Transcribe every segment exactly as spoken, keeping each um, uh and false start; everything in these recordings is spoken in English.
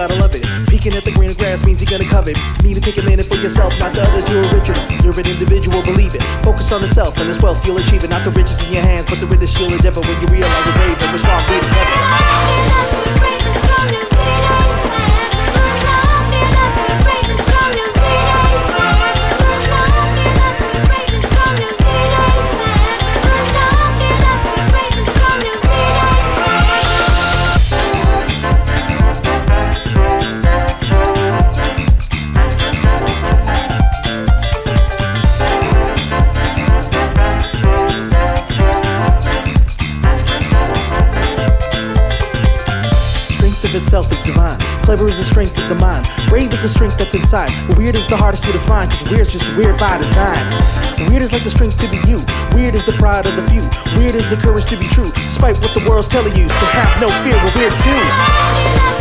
gotta love it. Peeking at the green grass means you're gonna covet. Need to take a minute for yourself, not the others, you're original. You're an individual, believe it. Focus on the self and this wealth you'll achieve it. Not the riches in your hands, but the riches you'll endeavor when you realize you're brave and we're strong, we together. Itself is divine. Clever is the strength of the mind. Brave is the strength that's inside. But weird is the hardest to define, cause weird's just weird by design. Weird is like the strength to be you. Weird is the pride of the few. Weird is the courage to be true, despite what the world's telling you. So have no fear, we're weird too.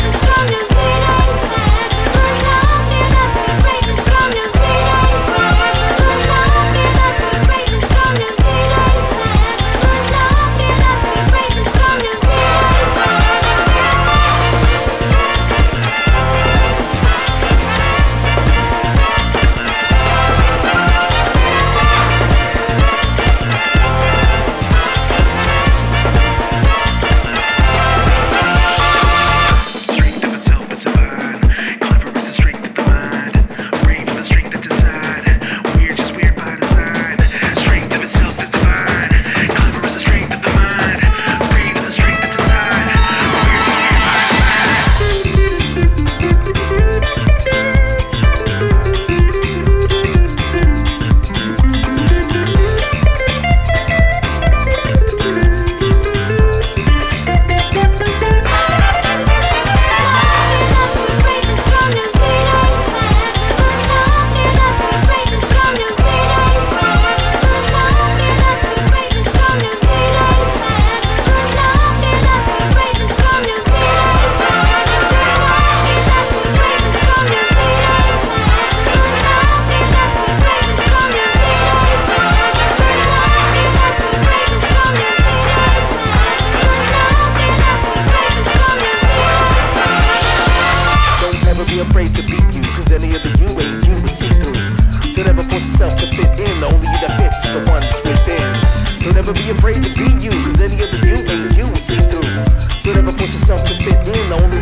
Afraid to be you, cause any of the you ain't you to see through. Don't ever force yourself to fit in, the only you that fits is the one that's within. Don't ever be afraid to be you, cause any of the you ain't you to see through. Don't ever force yourself to fit in, the only